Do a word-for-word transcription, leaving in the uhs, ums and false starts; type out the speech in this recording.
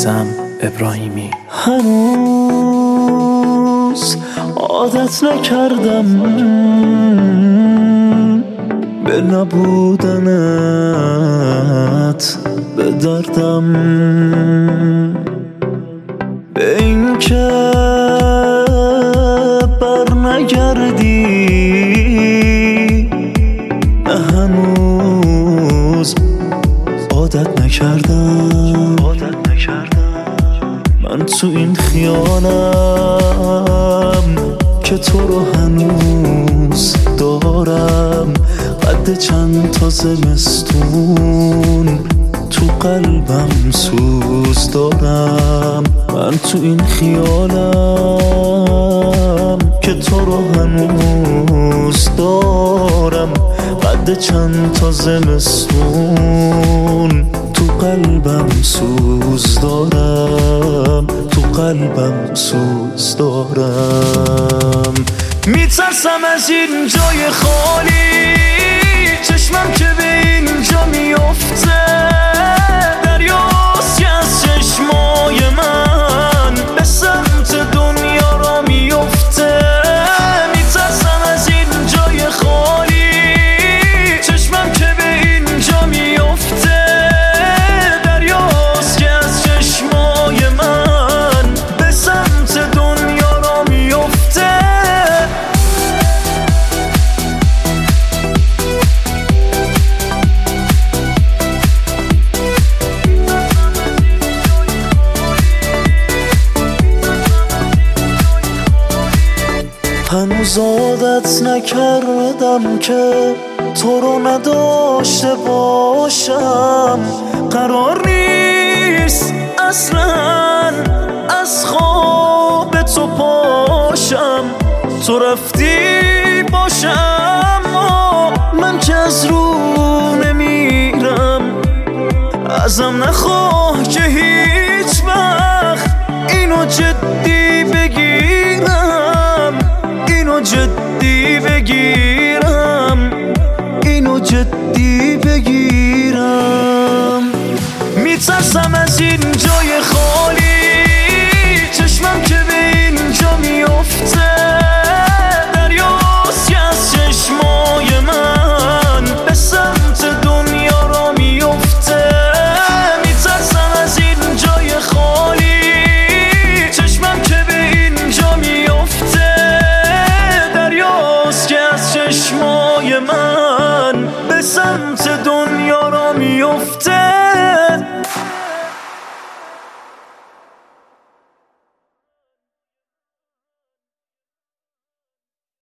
عزیزم ابراهیمی. هنوز عادت نکردم به نبودنت، به دردم، به این که بر نگردی. نه هنوز عادت نکردم من تو این خیالم که تو رو هنوز دارم. قد چند تا زمستون تو قلبم سوز دارم. من تو این خیالم که تو رو هنوز دارم. قد چند تا زمستون تو قلبم سوز دارم. تو قلبم سوز دارم. میترسم از این جای خالی، چشمم که به اینجا میفته. دریاست که از چشمای من به سمت دنیا را میفته. میترسم از این جای خالی، چشمم که به اینجا میفته. دریاست که از چشمای من به سمت دنیا را میفته. هنوز عادت نکردم که تو رو نداشته باشم. قرار نیست اصلا از خواب تو پاشم. تو رفتی باشم و من که از رو نمیرم. ازم نخواه که هیچ وقت اینو جدی بگیرم. اینو جدی بگیرم. اینو جدی بگیرم. میترسم از این جای خالی، چشمم که به اینجا میفته. دریاست که از چشمای من به سمت دنیا را میفته. میترسم از این جای خالی، چشمم که به اینجا میفته. دریاست که از چشمای من به سمت دنیا را میفته.